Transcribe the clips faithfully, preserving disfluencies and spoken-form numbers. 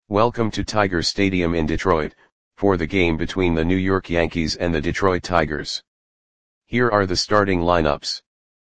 Welcome to Tiger Stadium in Detroit, for the game between the New York Yankees and the Detroit Tigers. Here are the starting lineups.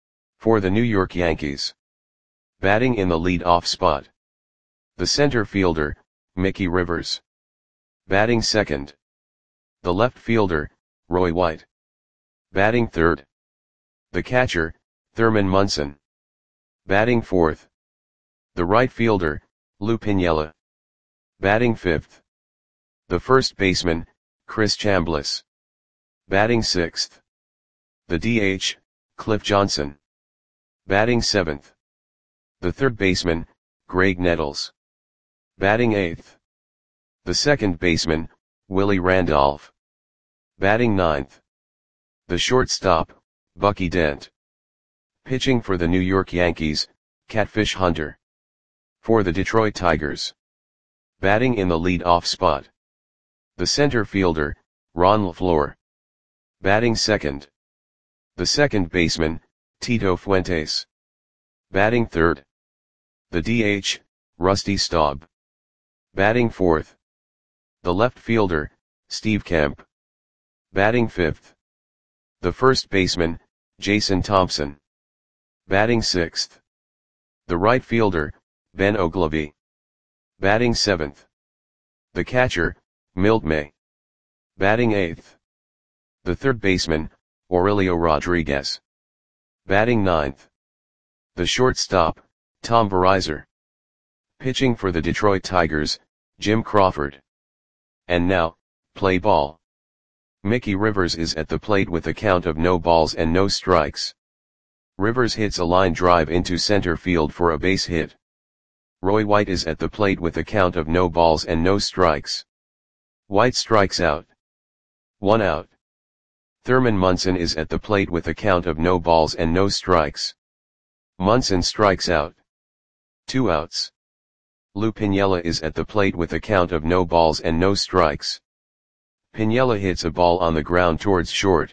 For the New York Yankees. Batting in the lead-off spot. The center fielder, Mickey Rivers. Batting second. The left fielder, Roy White. Batting third. The catcher, Thurman Munson. Batting fourth. The right fielder, Lou Piniella. Batting fifth. The first baseman, Chris Chambliss. Batting sixth. The D H, Cliff Johnson. Batting seventh. The third baseman, Graig Nettles. Batting eighth. The second baseman, Willie Randolph. Batting ninth. The shortstop, Bucky Dent. Pitching for the New York Yankees, Catfish Hunter. For the Detroit Tigers. Batting in the lead-off spot. The center fielder, Ron LeFlore. Batting second. The second baseman, Tito Fuentes. Batting third. The D H, Rusty Staub. Batting fourth. The left fielder, Steve Kemp. Batting fifth. The first baseman, Jason Thompson. Batting sixth. The right fielder, Ben Oglivie. Batting seventh. The catcher, Milt May. Batting eighth. The third baseman, Aurelio Rodriguez. Batting ninth. The shortstop, Tom Verizar. Pitching for the Detroit Tigers, Jim Crawford. And now, play ball. Mickey Rivers is at the plate with a count of no balls and no strikes. Rivers hits a line drive into center field for a base hit. Roy White is at the plate with a count of no balls and no strikes. White strikes out. One out. Thurman Munson is at the plate with a count of no balls and no strikes. Munson strikes out. Two outs. Lou Piniella is at the plate with a count of no balls and no strikes. Piniella hits a ball on the ground towards short.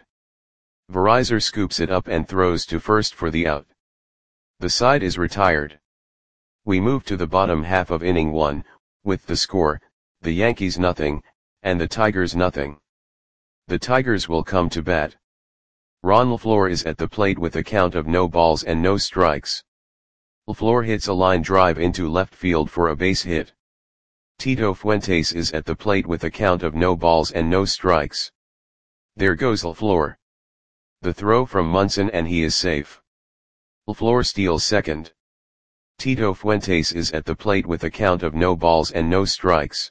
Verizar scoops it up and throws to first for the out. The side is retired. We move to the bottom half of inning one, with the score, the Yankees nothing, and the Tigers nothing. The Tigers will come to bat. Ron LeFlore is at the plate with a count of no balls and no strikes. LeFlore hits a line drive into left field for a base hit. Tito Fuentes is at the plate with a count of no balls and no strikes. There goes LeFlore. The throw from Munson and he is safe. LeFlore steals second. Tito Fuentes is at the plate with a count of no balls and no strikes.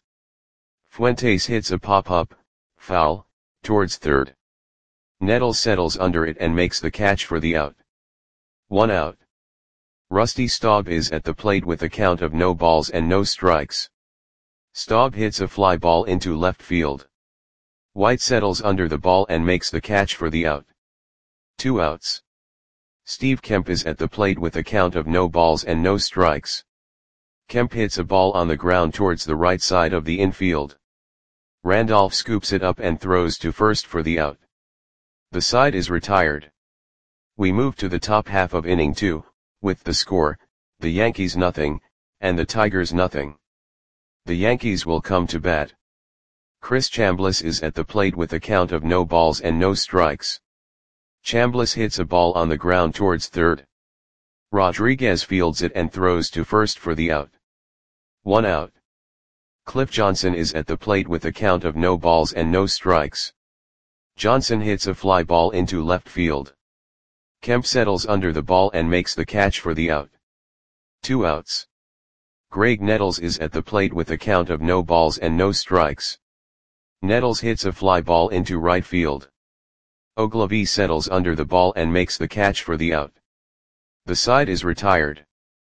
Fuentes hits a pop-up, foul, towards third. Nettles settles under it and makes the catch for the out. One out. Rusty Staub is at the plate with a count of no balls and no strikes. Staub hits a fly ball into left field. White settles under the ball and makes the catch for the out. Two outs. Steve Kemp is at the plate with a count of no balls and no strikes. Kemp hits a ball on the ground towards the right side of the infield. Randolph scoops it up and throws to first for the out. The side is retired. We move to the top half of inning two, with the score, the Yankees nothing, and the Tigers nothing. The Yankees will come to bat. Chris Chambliss is at the plate with a count of no balls and no strikes. Chambliss hits a ball on the ground towards third. Rodriguez fields it and throws to first for the out. One out. Cliff Johnson is at the plate with a count of no balls and no strikes. Johnson hits a fly ball into left field. Kemp settles under the ball and makes the catch for the out. Two outs. Graig Nettles is at the plate with a count of no balls and no strikes. Nettles hits a fly ball into right field. Oglivie settles under the ball and makes the catch for the out. The side is retired.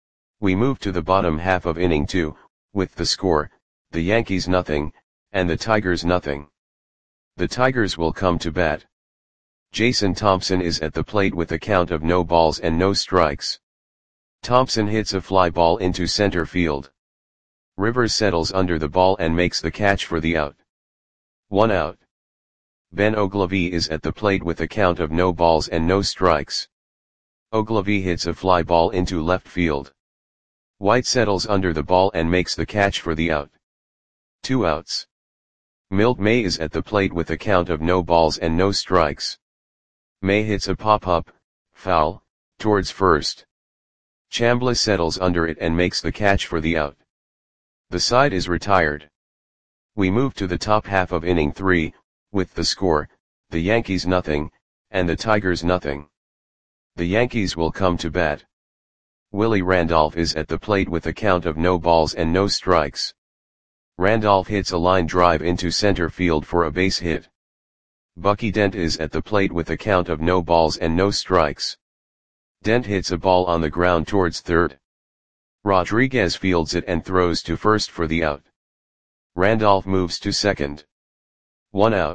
We move to the bottom half of inning two, with the score, the Yankees nothing, and the Tigers nothing. The Tigers will come to bat. Jason Thompson is at the plate with a count of no balls and no strikes. Thompson hits a fly ball into center field. Rivers settles under the ball and makes the catch for the out. One out. Ben Oglivie is at the plate with a count of no balls and no strikes. Oglivie hits a fly ball into left field. White settles under the ball and makes the catch for the out. Two outs. Milt May is at the plate with a count of no balls and no strikes. May hits a pop-up, foul, towards first. Chambliss settles under it and makes the catch for the out. The side is retired. We move to the top half of inning three, with the score, the Yankees nothing, and the Tigers nothing. The Yankees will come to bat. Willie Randolph is at the plate with a count of no balls and no strikes. Randolph hits a line drive into center field for a base hit. Bucky Dent is at the plate with a count of no balls and no strikes. Dent hits a ball on the ground towards third. Rodriguez fields it and throws to first for the out. Randolph moves to second. One out.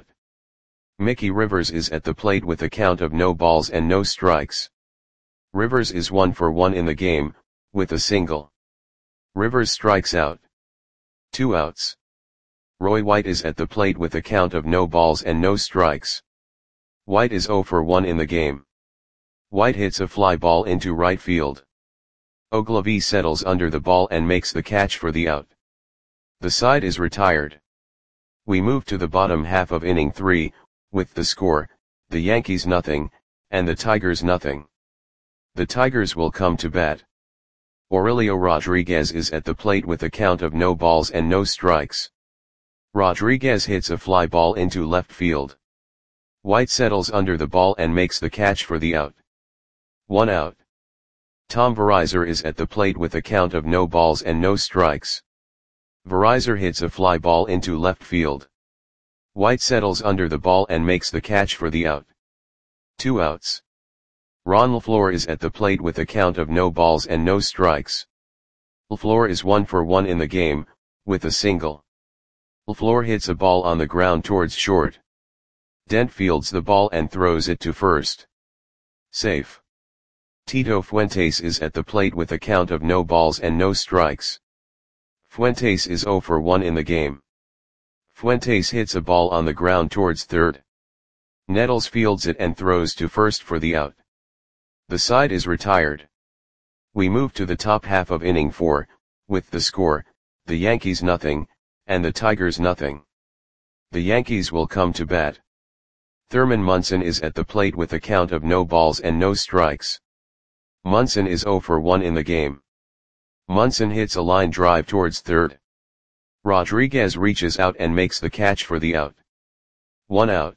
Mickey Rivers is at the plate with a count of no balls and no strikes. Rivers is one for one in the game, with a single. Rivers strikes out. Two outs. Roy White is at the plate with a count of no balls and no strikes. White is zero for one in the game. White hits a fly ball into right field. Ogilvie settles under the ball and makes the catch for the out. The side is retired. We move to the bottom half of inning three, with the score, the Yankees nothing, and the Tigers nothing. The Tigers will come to bat. Aurelio Rodriguez is at the plate with a count of no balls and no strikes. Rodriguez hits a fly ball into left field. White settles under the ball and makes the catch for the out. One out. Tom Verizor is at the plate with a count of no balls and no strikes. Verizor hits a fly ball into left field. White settles under the ball and makes the catch for the out. Two outs. Ron LaFleur is at the plate with a count of no balls and no strikes. LaFleur is one for one in the game, with a single. LaFleur hits a ball on the ground towards short. Dent fields the ball and throws it to first. Safe. Tito Fuentes is at the plate with a count of no balls and no strikes. Fuentes is zero for one in the game. Fuentes hits a ball on the ground towards third. Nettles fields it and throws to first for the out. The side is retired. We move to the top half of inning four, with the score, the Yankees nothing, and the Tigers nothing. The Yankees will come to bat. Thurman Munson is at the plate with a count of no balls and no strikes. Munson is zero for one in the game. Munson hits a line drive towards third. Rodriguez reaches out and makes the catch for the out. One out.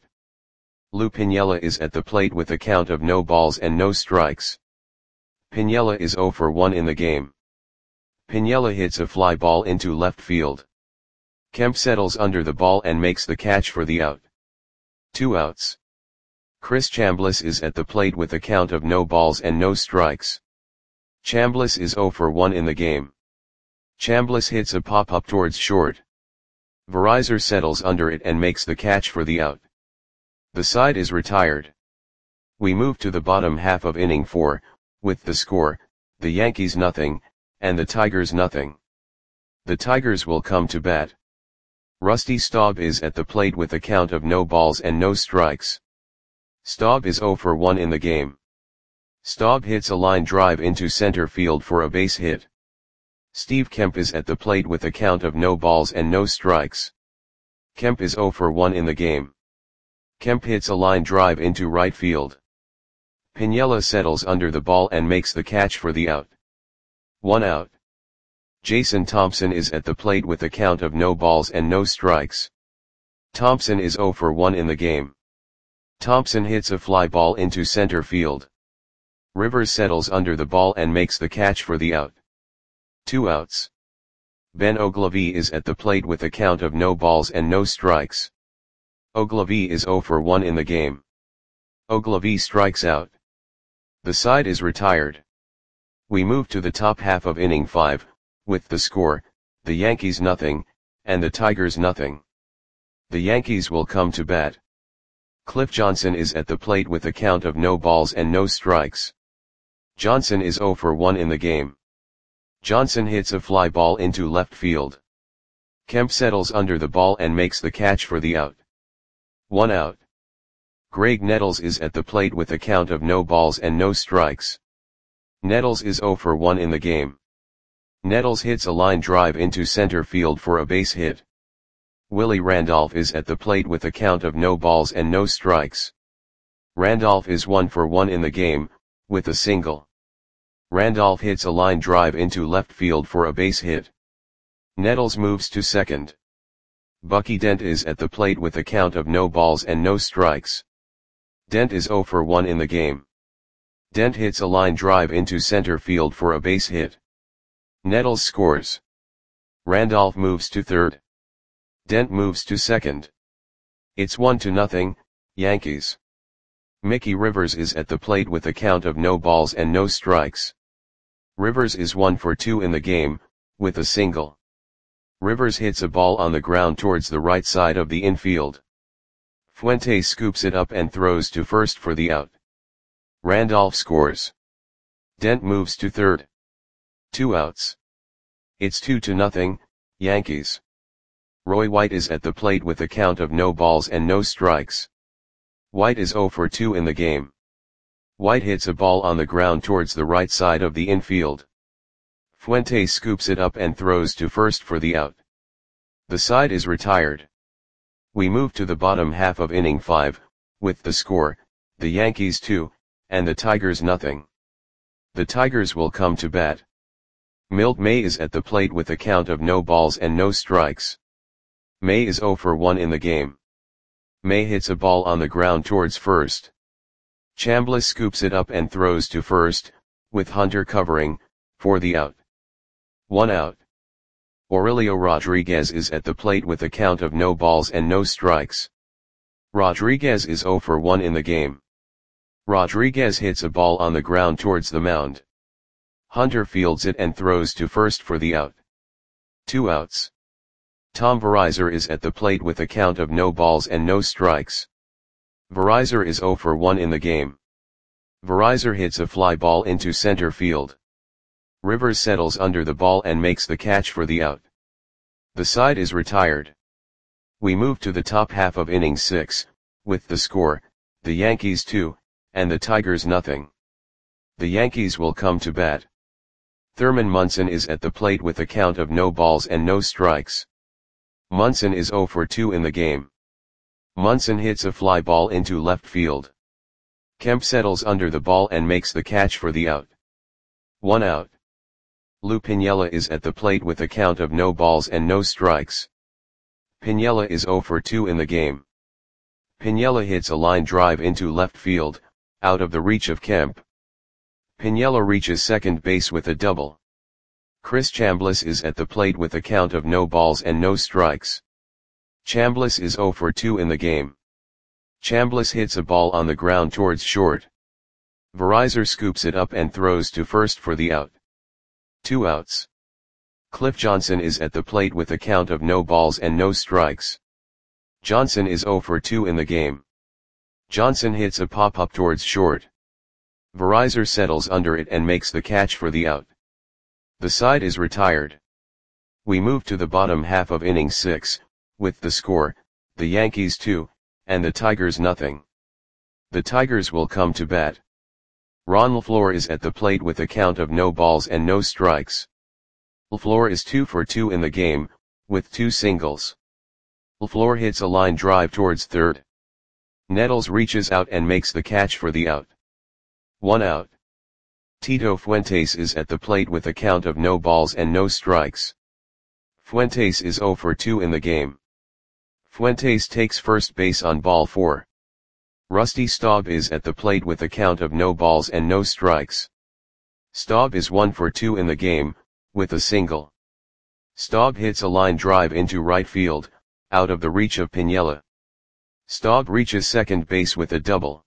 Lou Piniella is at the plate with a count of no balls and no strikes. Piniella is zero for one in the game. Piniella hits a fly ball into left field. Kemp settles under the ball and makes the catch for the out. Two outs. Chris Chambliss is at the plate with a count of no balls and no strikes. Chambliss is zero for one in the game. Chambliss hits a pop-up towards short. Verizor settles under it and makes the catch for the out. The side is retired. We move to the bottom half of inning four, with the score, the Yankees nothing, and the Tigers nothing. The Tigers will come to bat. Rusty Staub is at the plate with a count of no balls and no strikes. Staub is zero for one in the game. Staub hits a line drive into center field for a base hit. Steve Kemp is at the plate with a count of no balls and no strikes. Kemp is zero for one in the game. Kemp hits a line drive into right field. Piniella settles under the ball and makes the catch for the out. One out. Jason Thompson is at the plate with a count of no balls and no strikes. Thompson is zero for one in the game. Thompson hits a fly ball into center field. Rivers settles under the ball and makes the catch for the out. Two outs. Ben Ogilvie is at the plate with a count of no balls and no strikes. Ogilvie is zero for one in the game. Ogilvie strikes out. The side is retired. We move to the top half of inning five, with the score, the Yankees nothing, and the Tigers nothing. The Yankees will come to bat. Cliff Johnson is at the plate with a count of no balls and no strikes. Johnson is zero for one in the game. Johnson hits a fly ball into left field. Kemp settles under the ball and makes the catch for the out. One out. Greg Nettles is at the plate with a count of no balls and no strikes. Nettles is zero for one in the game. Nettles hits a line drive into center field for a base hit. Willie Randolph is at the plate with a count of no balls and no strikes. Randolph is one for one in the game, with a single. Randolph hits a line drive into left field for a base hit. Nettles moves to second. Bucky Dent is at the plate with a count of no balls and no strikes. Dent is zero for one in the game. Dent hits a line drive into center field for a base hit. Nettles scores. Randolph moves to third. Dent moves to second. It's one to nothing, Yankees. Mickey Rivers is at the plate with a count of no balls and no strikes. Rivers is one for two in the game, with a single. Rivers hits a ball on the ground towards the right side of the infield. Fuentes scoops it up and throws to first for the out. Randolph scores. Dent moves to third. Two outs. It's two to nothing, Yankees. Roy White is at the plate with a count of no balls and no strikes. White is zero for two in the game. White hits a ball on the ground towards the right side of the infield. Fuentes scoops it up and throws to first for the out. The side is retired. We move to the bottom half of inning five, with the score, the Yankees two, and the Tigers nothing. The Tigers will come to bat. Milt May is at the plate with a count of no balls and no strikes. May is zero for one in the game. May hits a ball on the ground towards first. Chambliss scoops it up and throws to first, with Hunter covering, for the out. One out. Aurelio Rodriguez is at the plate with a count of no balls and no strikes. Rodriguez is zero for one in the game. Rodriguez hits a ball on the ground towards the mound. Hunter fields it and throws to first for the out. Two outs. Tom Verizur is at the plate with a count of no balls and no strikes. Verizur is zero for one in the game. Verizur hits a fly ball into center field. Rivers settles under the ball and makes the catch for the out. The side is retired. We move to the top half of inning six, with the score, the Yankees two, and the Tigers nothing. The Yankees will come to bat. Thurman Munson is at the plate with a count of no balls and no strikes. Munson is zero for two in the game. Munson hits a fly ball into left field. Kemp settles under the ball and makes the catch for the out. One out. Lou Piniella is at the plate with a count of no balls and no strikes. Piniella is zero for two in the game. Piniella hits a line drive into left field, out of the reach of Kemp. Piniella reaches second base with a double. Chris Chambliss is at the plate with a count of no balls and no strikes. Chambliss is zero for two in the game. Chambliss hits a ball on the ground towards short. Verizur scoops it up and throws to first for the out. Two outs. Cliff Johnson is at the plate with a count of no balls and no strikes. Johnson is zero for two in the game. Johnson hits a pop-up towards short. Verizur settles under it and makes the catch for the out. The side is retired. We move to the bottom half of inning six, with the score, the Yankees two, and the Tigers nothing. The Tigers will come to bat. Ron LeFlore is at the plate with a count of no balls and no strikes. LeFlore is two for two in the game, with two singles. LeFlore hits a line drive towards third. Nettles reaches out and makes the catch for the out. One out. Tito Fuentes is at the plate with a count of no balls and no strikes. Fuentes is zero for two in the game. Fuentes takes first base on ball four. Rusty Staub is at the plate with a count of no balls and no strikes. Staub is one for two in the game, with a single. Staub hits a line drive into right field, out of the reach of Piniella. Staub reaches second base with a double.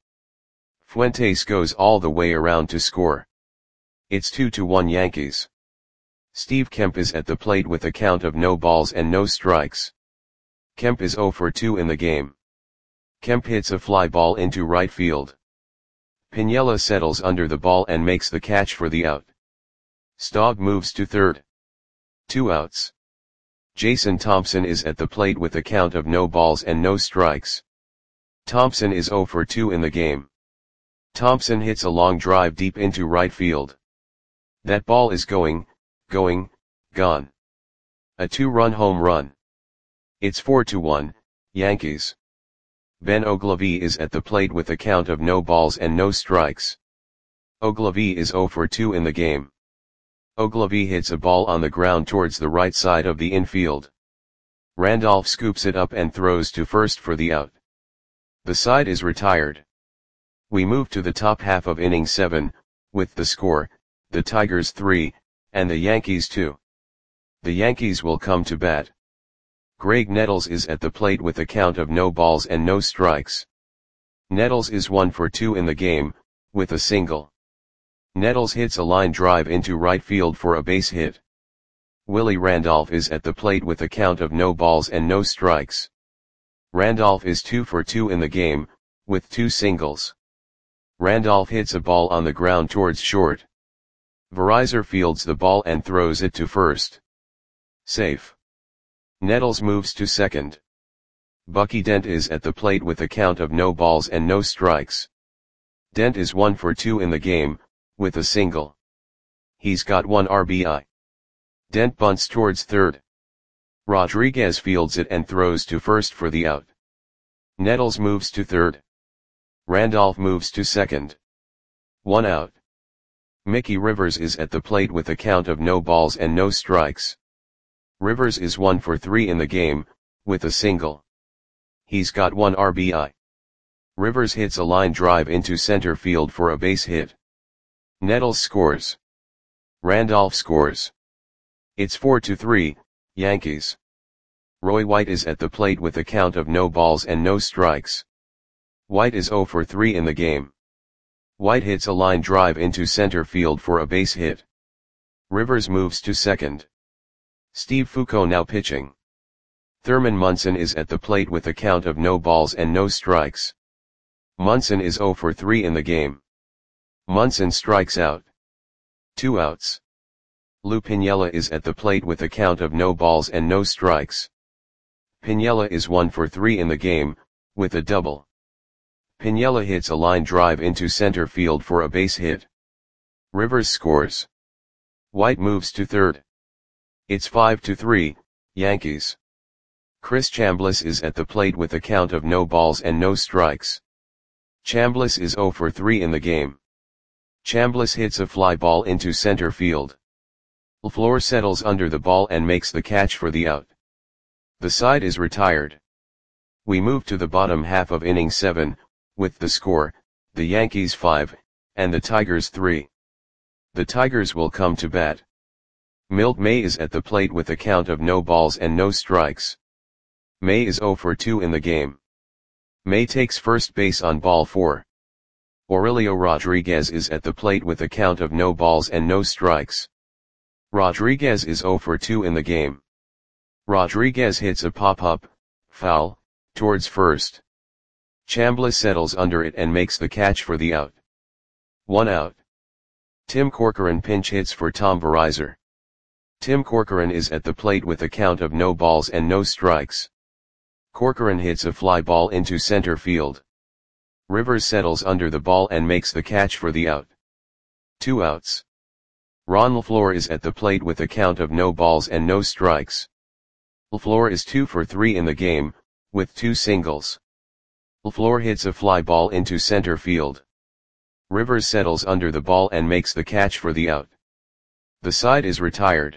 Fuentes goes all the way around to score. It's two to one Yankees. Steve Kemp is at the plate with a count of no balls and no strikes. Kemp is zero for two in the game. Kemp hits a fly ball into right field. Piniella settles under the ball and makes the catch for the out. Staub moves to third. Two outs. Jason Thompson is at the plate with a count of no balls and no strikes. Thompson is zero for two in the game. Thompson hits a long drive deep into right field. That ball is going, going, gone. A two-run home run. It's four to one, Yankees. Ben Oglivie is at the plate with a count of no balls and no strikes. Oglivie is zero for two in the game. Oglivie hits a ball on the ground towards the right side of the infield. Randolph scoops it up and throws to first for the out. The side is retired. We move to the top half of inning seven, with the score, the Tigers three, and the Yankees two. The Yankees will come to bat. Graig Nettles is at the plate with a count of no balls and no strikes. Nettles is one for two in the game, with a single. Nettles hits a line drive into right field for a base hit. Willie Randolph is at the plate with a count of no balls and no strikes. Randolph is two for two in the game, with two singles. Randolph hits a ball on the ground towards short. Verizar fields the ball and throws it to first. Safe. Nettles moves to second. Bucky Dent is at the plate with a count of no balls and no strikes. Dent is one for two in the game, with a single. He's got one R B I. Dent bunts towards third. Rodriguez fields it and throws to first for the out. Nettles moves to third. Randolph moves to second. One out. Mickey Rivers is at the plate with a count of no balls and no strikes. Rivers is one for three in the game, with a single. He's got one R B I. Rivers hits a line drive into center field for a base hit. Nettles scores. Randolph scores. It's four to three, Yankees. Roy White is at the plate with a count of no balls and no strikes. White is zero for three in the game. White hits a line drive into center field for a base hit. Rivers moves to second. Steve Foucault now pitching. Thurman Munson is at the plate with a count of no balls and no strikes. Munson is zero for three in the game. Munson strikes out. Two outs. Lou Piniella is at the plate with a count of no balls and no strikes. Piniella is one for three in the game, with a double. Piniella hits a line drive into center field for a base hit. Rivers scores. White moves to third. It's five to three, Yankees. Chris Chambliss is at the plate with a count of no balls and no strikes. Chambliss is zero for three in the game. Chambliss hits a fly ball into center field. LaFleur settles under the ball and makes the catch for the out. The side is retired. We move to the bottom half of inning seven, with the score, the Yankees five, and the Tigers three. The Tigers will come to bat. Milt May is at the plate with a count of no balls and no strikes. May is zero for two in the game. May takes first base on ball four. Aurelio Rodriguez is at the plate with a count of no balls and no strikes. Rodriguez is zero for two in the game. Rodriguez hits a pop-up, foul, towards first. Chambliss settles under it and makes the catch for the out. One out. Tim Corcoran pinch hits for Tom Verizar. Tim Corcoran is at the plate with a count of no balls and no strikes. Corcoran hits a fly ball into center field. Rivers settles under the ball and makes the catch for the out. Two outs. Ron LaFleur is at the plate with a count of no balls and no strikes. LaFleur is two for three in the game, with two singles. LaFleur hits a fly ball into center field. Rivers settles under the ball and makes the catch for the out. The side is retired.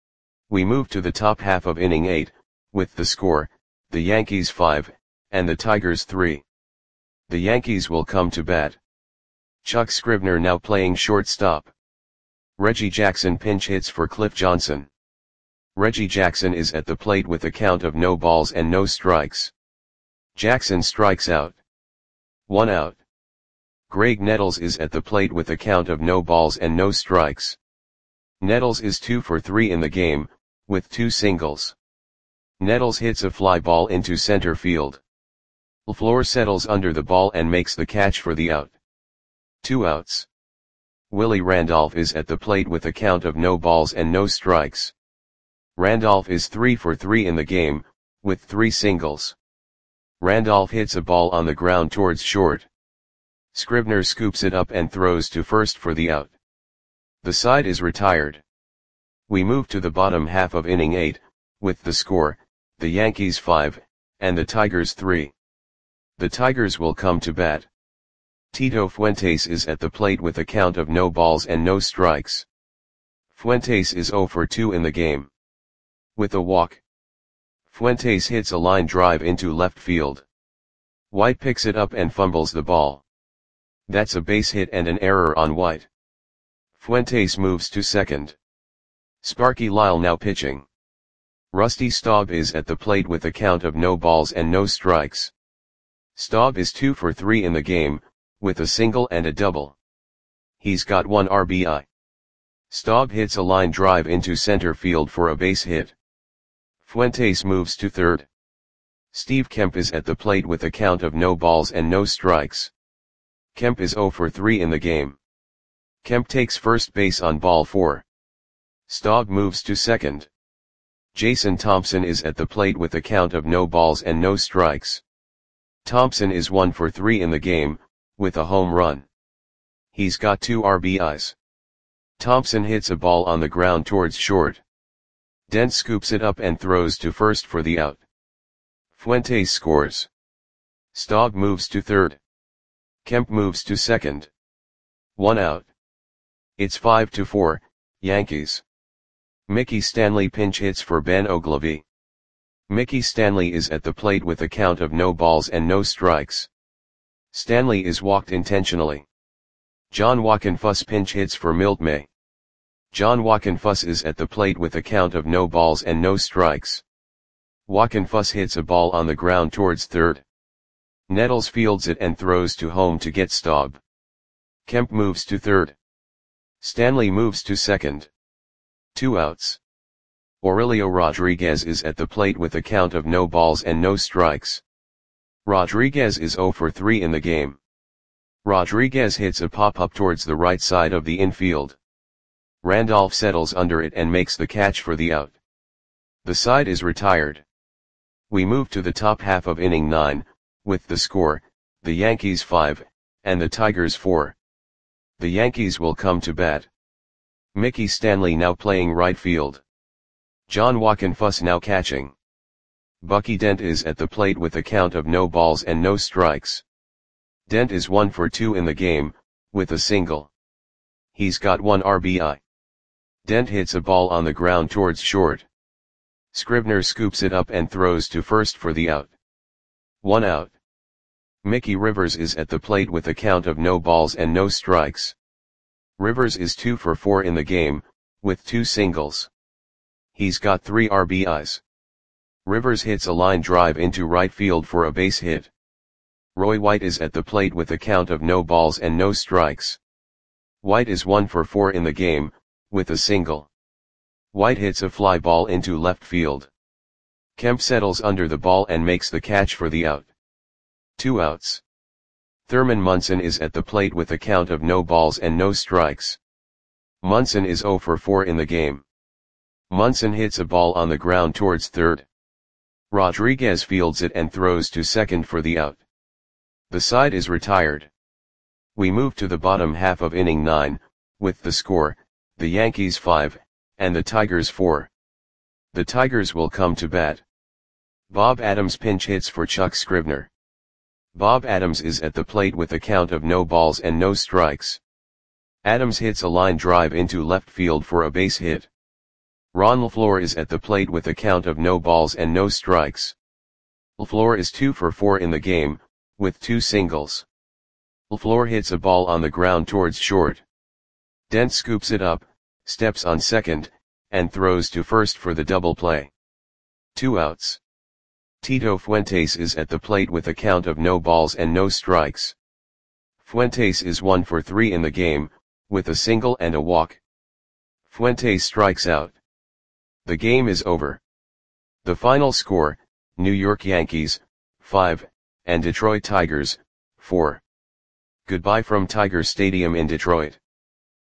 We move to the top half of inning eight, with the score, the Yankees five, and the Tigers three. The Yankees will come to bat. Chuck Scribner now playing shortstop. Reggie Jackson pinch hits for Cliff Johnson. Reggie Jackson is at the plate with a count of no balls and no strikes. Jackson strikes out. One out. Graig Nettles is at the plate with a count of no balls and no strikes. Nettles is two for three in the game, with two singles. Nettles hits a fly ball into center field. LaFleur settles under the ball and makes the catch for the out. Two outs. Willie Randolph is at the plate with a count of no balls and no strikes. Randolph is three for three in the game, with three singles. Randolph hits a ball on the ground towards short. Scribner scoops it up and throws to first for the out. The side is retired. We move to the bottom half of inning eight, with the score, the Yankees five, and the Tigers three. The Tigers will come to bat. Tito Fuentes is at the plate with a count of no balls and no strikes. Fuentes is zero for two in the game. With a walk. Fuentes hits a line drive into left field. White picks it up and fumbles the ball. That's a base hit and an error on White. Fuentes moves to second. Sparky Lyle now pitching. Rusty Staub is at the plate with a count of no balls and no strikes. Staub is two for three in the game, with a single and a double. He's got one R B I. Staub hits a line drive into center field for a base hit. Fuentes moves to third. Steve Kemp is at the plate with a count of no balls and no strikes. Kemp is zero for three in the game. Kemp takes first base on ball four. Staub moves to second. Jason Thompson is at the plate with a count of no balls and no strikes. Thompson is one for three in the game, with a home run. He's got two R B Is. Thompson hits a ball on the ground towards short. Dent scoops it up and throws to first for the out. Fuentes scores. Staub moves to third. Kemp moves to second. One out. It's five to four, Yankees. Mickey Stanley pinch hits for Ben Oglivie. Mickey Stanley is at the plate with a count of no balls and no strikes. Stanley is walked intentionally. John Walkenfuss pinch hits for Milt May. John Walkenfuss is at the plate with a count of no balls and no strikes. Walkenfuss hits a ball on the ground towards third. Nettles fields it and throws to home to get Staub. Kemp moves to third. Stanley moves to second. Two outs. Aurelio Rodriguez is at the plate with a count of no balls and no strikes. Rodriguez is zero for three in the game. Rodriguez hits a pop-up towards the right side of the infield. Randolph settles under it and makes the catch for the out. The side is retired. We move to the top half of inning nine, with the score, the Yankees five, and the Tigers four. The Yankees will come to bat. Mickey Stanley now playing right field. John Walkenfuss now catching. Bucky Dent is at the plate with a count of no balls and no strikes. Dent is one for two in the game, with a single. He's got one R B I. Dent hits a ball on the ground towards short. Scribner scoops it up and throws to first for the out. One out. Mickey Rivers is at the plate with a count of no balls and no strikes. Rivers is two for four in the game, with two singles. He's got three R B Is. Rivers hits a line drive into right field for a base hit. Roy White is at the plate with a count of no balls and no strikes. White is one for four in the game, with a single. White hits a fly ball into left field. Kemp settles under the ball and makes the catch for the out. Two outs. Thurman Munson is at the plate with a count of no balls and no strikes. Munson is zero for four in the game. Munson hits a ball on the ground towards third. Rodriguez fields it and throws to second for the out. The side is retired. We move to the bottom half of inning nine, with the score, the Yankees five, and the Tigers four. The Tigers will come to bat. Bob Adams pinch hits for Chuck Scribner. Bob Adams is at the plate with a count of no balls and no strikes. Adams hits a line drive into left field for a base hit. Ron LaFleur is at the plate with a count of no balls and no strikes. LaFleur is two for four in the game, with two singles. LaFleur hits a ball on the ground towards short. Dent scoops it up, steps on second, and throws to first for the double play. Two outs. Tito Fuentes is at the plate with a count of no balls and no strikes. Fuentes is one for three in the game, with a single and a walk. Fuentes strikes out. The game is over. The final score, New York Yankees, five, and Detroit Tigers, four. Goodbye from Tiger Stadium in Detroit.